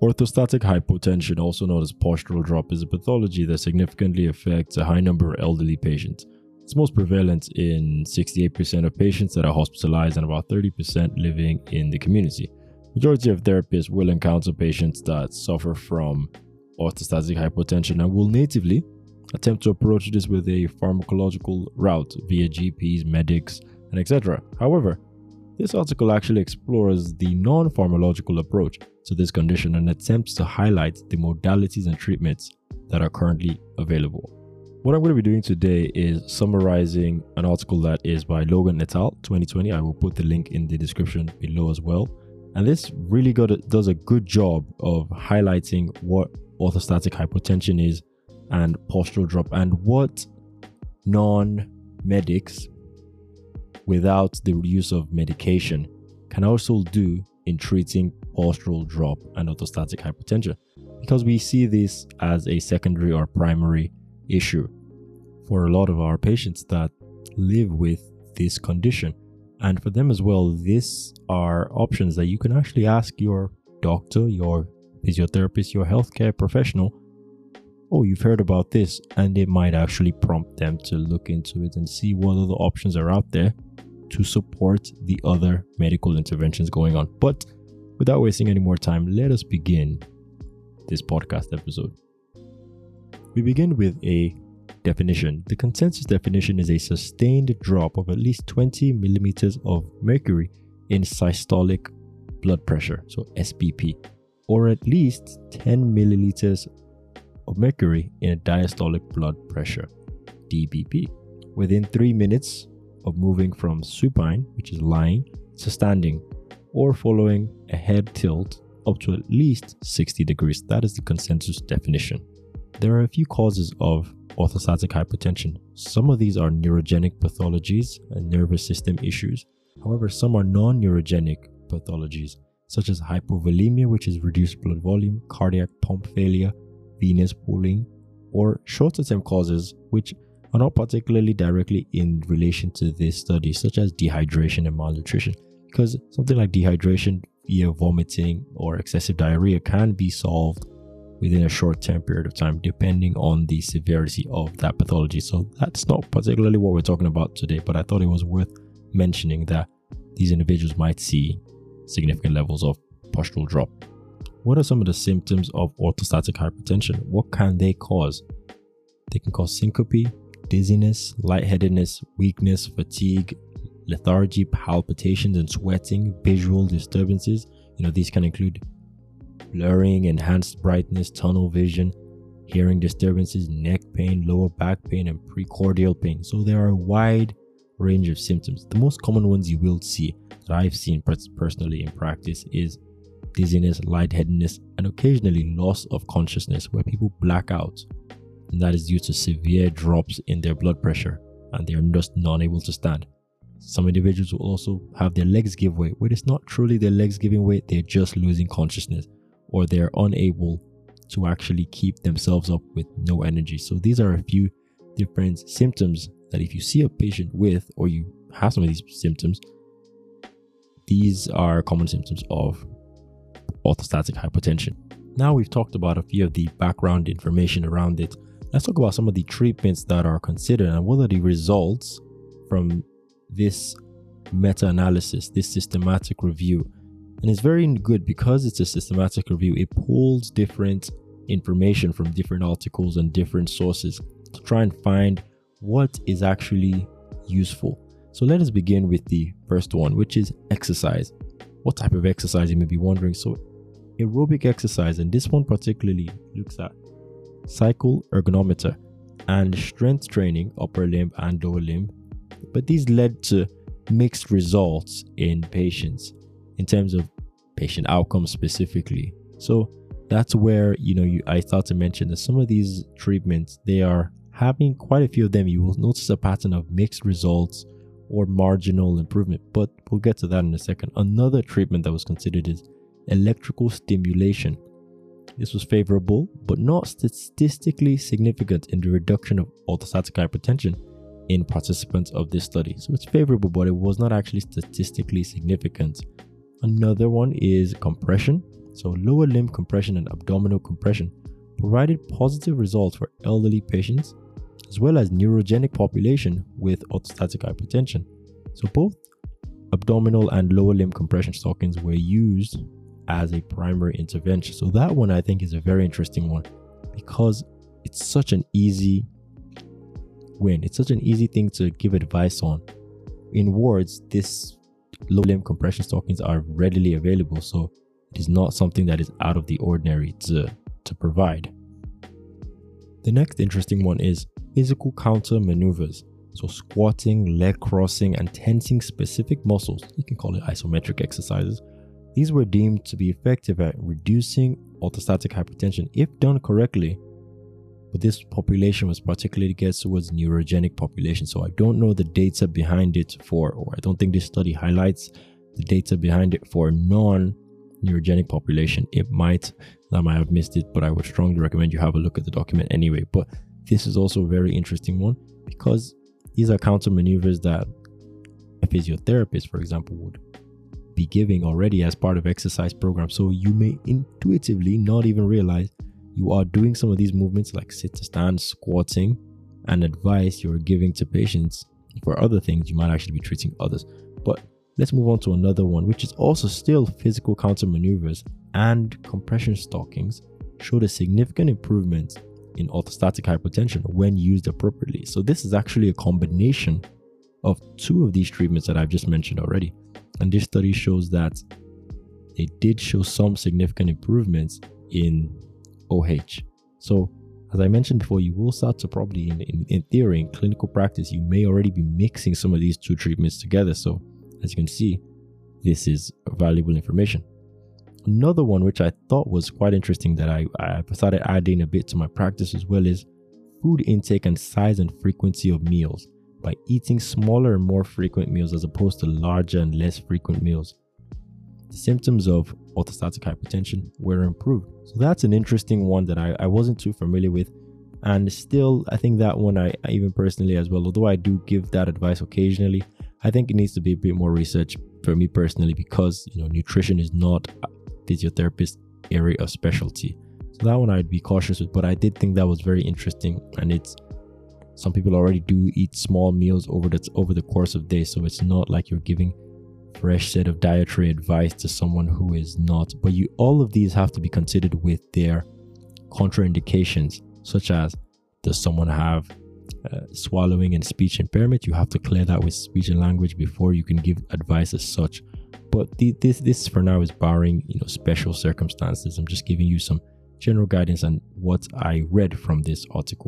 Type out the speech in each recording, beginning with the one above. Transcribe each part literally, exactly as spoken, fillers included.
Orthostatic hypotension, also known as postural drop, is a pathology that significantly affects a high number of elderly patients. It's most prevalent in sixty-eight percent of patients that are hospitalized and about thirty percent living in the community. Majority of therapists will encounter patients that suffer from orthostatic hypotension and will natively attempt to approach this with a pharmacological route via G Ps, medics, and et cetera. However, this article actually explores the non-pharmacological approach to this condition and attempts to highlight the modalities and treatments that are currently available. What I'm going to be doing today is summarizing an article that is by Logan et al. twenty twenty. I will put the link in the description below as well. And this really got a, does a good job of highlighting what orthostatic hypotension is and postural drop and what non-medics without the use of medication can also do in treating postural drop and orthostatic hypotension, because we see this as a secondary or primary issue for a lot of our patients that live with this condition. And for them as well, these are options that you can actually ask your doctor, your physiotherapist, your healthcare professional, oh, you've heard about this, and it might actually prompt them to look into it and see what other options are out there to support the other medical interventions going on. But without wasting any more time, let us begin this podcast episode. We begin with a definition. The consensus definition is a sustained drop of at least twenty millimeters of mercury in systolic blood pressure, so S B P, or at least ten milliliters of mercury in a diastolic blood pressure, D B P, within three minutes of moving from supine, which is lying, to standing, or following a head tilt up to at least sixty degrees. That is the consensus definition. There are a few causes of orthostatic hypotension. Some of these are neurogenic pathologies and nervous system issues. However, some are non-neurogenic pathologies, such as hypovolemia, which is reduced blood volume, cardiac pump failure, venous pooling, or shorter-term causes, which are not particularly directly in relation to this study, such as dehydration and malnutrition, because something like dehydration via vomiting or excessive diarrhea can be solved within a short-term period of time, depending on the severity of that pathology. So that's not particularly what we're talking about today, but I thought it was worth mentioning that these individuals might see significant levels of postural drop. What are some of the symptoms of orthostatic hypotension? What can they cause? They can cause syncope, dizziness, lightheadedness, weakness, fatigue, lethargy, palpitations and sweating, visual disturbances. You know, these can include blurring, enhanced brightness, tunnel vision, hearing disturbances, neck pain, lower back pain, and precordial pain. So there are a wide range of symptoms. The most common ones you will see that I've seen personally in practice is dizziness, lightheadedness, and occasionally loss of consciousness, where people black out, and that is due to severe drops in their blood pressure and they are just not able to stand. Some individuals will also have their legs give way, where it's not truly their legs giving way, they're just losing consciousness, or they're unable to actually keep themselves up with no energy. So these are a few different symptoms that if you see a patient with, or you have some of these symptoms, these are common symptoms of orthostatic hypotension. Now we've talked about a few of the background information around it. Let's talk about some of the treatments that are considered and what are the results from this meta-analysis, this systematic review. And it's very good because it's a systematic review. It pulls different information from different articles and different sources to try and find what is actually useful. So let us begin with the first one, which is exercise. What type of exercise, you may be wondering? So aerobic exercise, and this one particularly looks at cycle ergometer and strength training, upper limb and lower limb. But these led to mixed results in patients in terms of patient outcomes specifically. So that's where, you know, you, I start to mention that some of these treatments, they are having quite a few of them. You will notice a pattern of mixed results or marginal improvement, but we'll get to that in a second. Another treatment that was considered is electrical stimulation. This was favorable, but not statistically significant in the reduction of orthostatic hypotension in participants of this study. So it's favorable, but it was not actually statistically significant. Another one is compression. So lower limb compression and abdominal compression provided positive results for elderly patients as well as neurogenic population with orthostatic hypotension. So both abdominal and lower limb compression stockings were used as a primary intervention. So that one I think is a very interesting one because it's such an easy win. It's such an easy thing to give advice on. In words, this low limb compression stockings are readily available, so it is not something that is out of the ordinary to, to provide. The next interesting one is physical counter maneuvers. So squatting, leg crossing, and tensing specific muscles, you can call it isometric exercises. These were deemed to be effective at reducing orthostatic hypotension if done correctly. But this population was particularly geared towards neurogenic population. So I don't know the data behind it for, or I don't think this study highlights the data behind it for non-neurogenic population. It might, I might have missed it, but I would strongly recommend you have a look at the document anyway. But this is also a very interesting one because these are counter maneuvers that a physiotherapist, for example, would be giving already as part of exercise programs. So you may intuitively not even realize you are doing some of these movements like sit to stand, squatting, and advice you're giving to patients for other things. You might actually be treating others. But let's move on to another one, which is also still physical counter maneuvers, and compression stockings showed a significant improvement in orthostatic hypotension when used appropriately. So this is actually a combination of two of these treatments that I've just mentioned already. And this study shows that they did show some significant improvements in O H. So as I mentioned before, you will start to probably, in, in, in theory, in clinical practice, you may already be mixing some of these two treatments together. So as you can see, this is valuable information. Another one which I thought was quite interesting that I, I started adding a bit to my practice as well is food intake and size and frequency of meals. By eating smaller and more frequent meals as opposed to larger and less frequent meals, the symptoms of orthostatic hypotension were improved. So that's an interesting one that I, I wasn't too familiar with. And still, I think that one, I, I even personally as well, although I do give that advice occasionally, I think it needs to be a bit more research for me personally because, you know, nutrition is not a physiotherapist area of specialty. So that one I'd be cautious with, but I did think that was very interesting. And it's, some people already do eat small meals over the, over the course of days. So it's not like you're giving fresh set of dietary advice to someone who is not, but you, all of these have to be considered with their contraindications, such as, does someone have uh, swallowing and speech impairment? You have to clear that with speech and language before you can give advice as such. But the, this, this for now is barring, you know, special circumstances. I'm just giving you some general guidance on what I read from this article.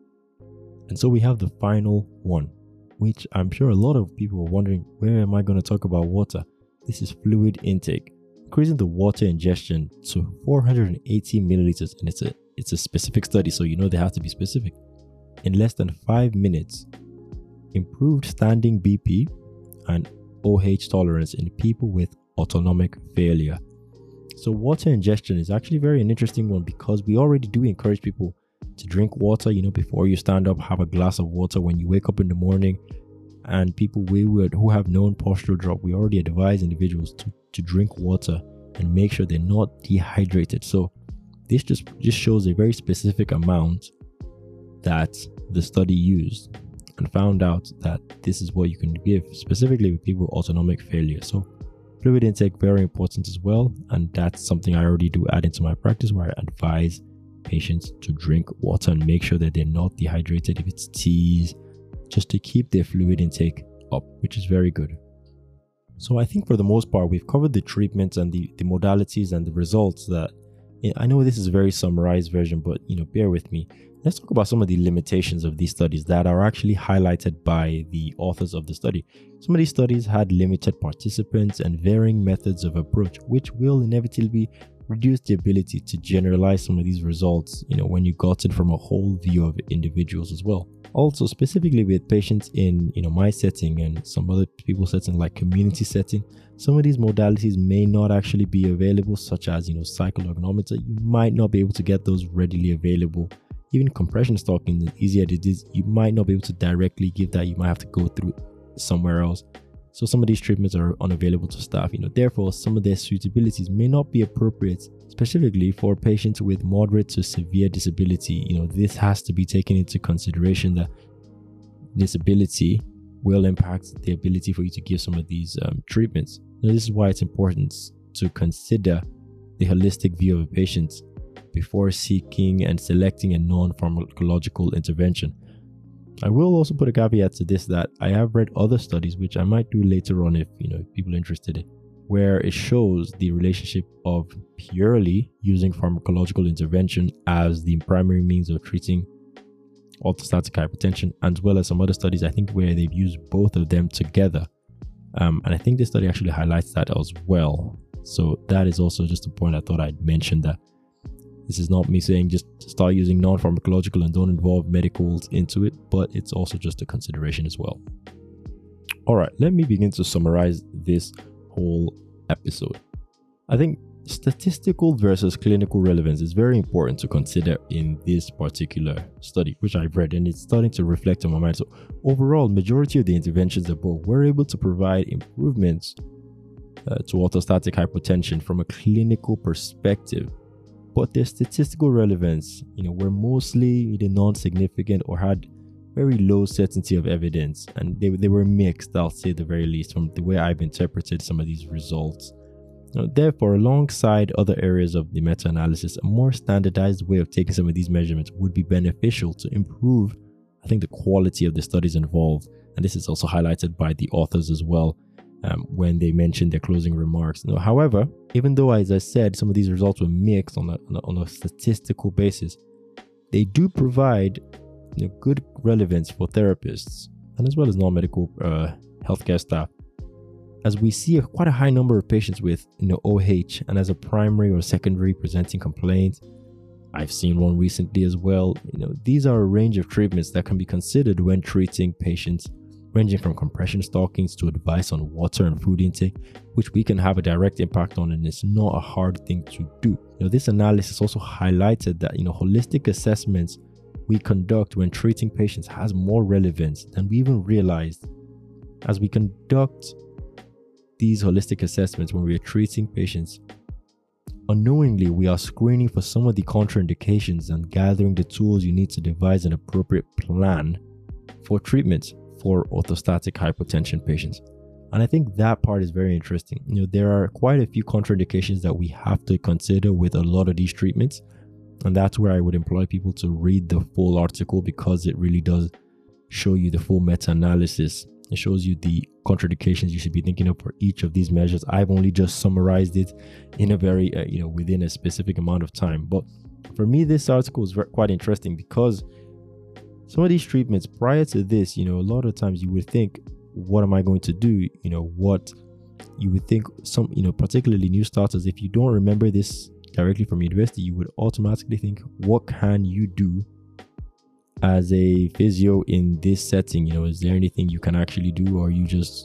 And so we have the final one, which I'm sure a lot of people are wondering, where am I going to talk about water? This is fluid intake. Increasing the water ingestion to four hundred eighty milliliters, and it's a it's a specific study, so you know they have to be specific, in less than five minutes, improved standing B P and O H tolerance in people with autonomic failure. So water ingestion is actually very an interesting one because we already do encourage people to drink water, you know, before you stand up, have a glass of water when you wake up in the morning. And people we would, who have known postural drop, we already advise individuals to, to drink water and make sure they're not dehydrated. So this just, just shows a very specific amount that the study used and found out that this is what you can give specifically with people with autonomic failure. So fluid intake, very important as well. And that's something I already do add into my practice where I advise patients to drink water and make sure that they're not dehydrated, if it's teas, just to keep their fluid intake up, which is very good. So I think for the most part, we've covered the treatments and the, the modalities and the results that, I know this is a very summarized version, but, you know, bear with me. Let's talk about some of the limitations of these studies that are actually highlighted by the authors of the study. Some of these studies had limited participants and varying methods of approach, which will inevitably reduce the ability to generalize some of these results, you know, when you got it from a whole view of individuals as well. Also, specifically with patients in, you know, my setting and some other people's setting like community setting, some of these modalities may not actually be available, such as, you know, cycle ergometer. You might not be able to get those readily available. Even compression stocking, easier it is, you might not be able to directly give that. You might have to go through somewhere else. So some of these treatments are unavailable to staff. You know, therefore, some of their suitabilities may not be appropriate, specifically for patients with moderate to severe disability. You know, this has to be taken into consideration that disability will impact the ability for you to give some of these um, treatments. Now, this is why it's important to consider the holistic view of a patient before seeking and selecting a non-pharmacological intervention. I will also put a caveat to this that I have read other studies, which I might do later on if you know people are interested in, where it shows the relationship of purely using pharmacological intervention as the primary means of treating orthostatic hypertension, as well as some other studies I think where they've used both of them together. Um, and I think this study actually highlights that as well. So that is also just a point I thought I'd mention, that this is not me saying just start using non-pharmacological and don't involve medicals into it, but it's also just a consideration as well. All right, let me begin to summarize this whole episode. I think statistical versus clinical relevance is very important to consider in this particular study, which I've read, and it's starting to reflect on my mind. So overall, majority of the interventions above were able to provide improvements uh, to orthostatic hypotension from a clinical perspective, but their statistical relevance, you know, were mostly either non-significant or had very low certainty of evidence, and they, they were mixed, I'll say at the very least, from the way I've interpreted some of these results. Now, therefore, alongside other areas of the meta-analysis, a more standardized way of taking some of these measurements would be beneficial to improve, I think, the quality of the studies involved. And this is also highlighted by the authors as well um, when they mentioned their closing remarks. Now, however, even though, as I said, some of these results were mixed on a, on a, on a statistical basis, they do provide you know, good relevance for therapists and as well as non-medical uh, healthcare staff, as we see a, quite a high number of patients with you know O H and as a primary or secondary presenting complaint. I've seen one recently as well. You know, these are a range of treatments that can be considered when treating patients, ranging from compression stockings to advice on water and food intake, which we can have a direct impact on, and it's not a hard thing to do. You know, this analysis also highlighted that you know holistic assessments we conduct when treating patients has more relevance than we even realized, as we conduct these holistic assessments when we are treating patients. Unknowingly, we are screening for some of the contraindications and gathering the tools you need to devise an appropriate plan for treatment for orthostatic hypotension patients. And I think that part is very interesting. You know, there are quite a few contraindications that we have to consider with a lot of these treatments. And that's where I would employ people to read the full article, because it really does show you the full meta-analysis. It shows you the contraindications you should be thinking of for each of these measures. I've only just summarized it in a very, uh, you know, within a specific amount of time. But for me, this article is very, quite interesting, because some of these treatments prior to this, you know, a lot of times you would think, what am I going to do? You know, what you would think some, you know, particularly new starters, if you don't remember this directly from university, you would automatically think, what can you do as a physio in this setting? You know, is there anything you can actually do, or are you just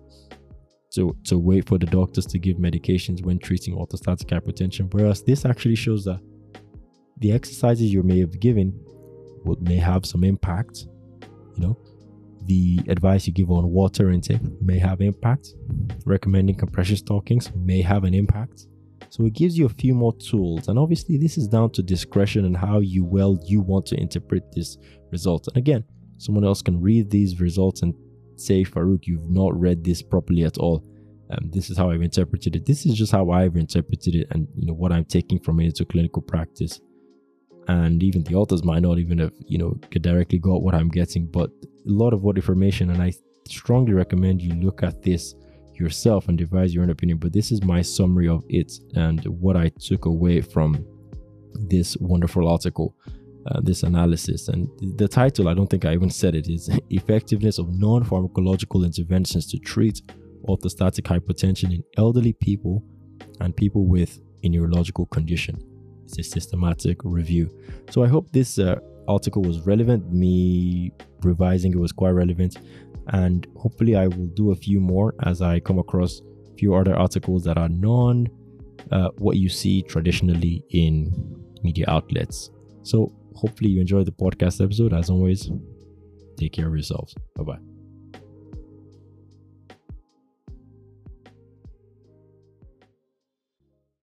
to to wait for the doctors to give medications when treating orthostatic hypertension? Whereas this actually shows that the exercises you may have given would may have some impact. You know, the advice you give on water intake may have impact. Recommending compression stockings may have an impact. So it gives you a few more tools, and obviously this is down to discretion and how you well you want to interpret this result. And again, someone else can read these results and say, Farouk, you've not read this properly at all. Um, this is how I've interpreted it. This is just how I've interpreted it, and you know what I'm taking from it into clinical practice. And even the authors might not even have you know directly got what I'm getting, but a lot of what information, and I strongly recommend you look at this yourself and devise your own opinion. But this is my summary of it and what I took away from this wonderful article, uh, this analysis. And the title, I don't think I even said it, is Effectiveness of Non-Pharmacological Interventions to Treat Orthostatic Hypertension in Elderly People and People with a Neurological Condition. It's a systematic review. So I hope this uh, article was relevant. Me revising it was quite relevant. And hopefully I will do a few more as I come across a few other articles that are non uh, what you see traditionally in media outlets. So hopefully you enjoyed the podcast episode. As always, take care of yourselves. Bye-bye.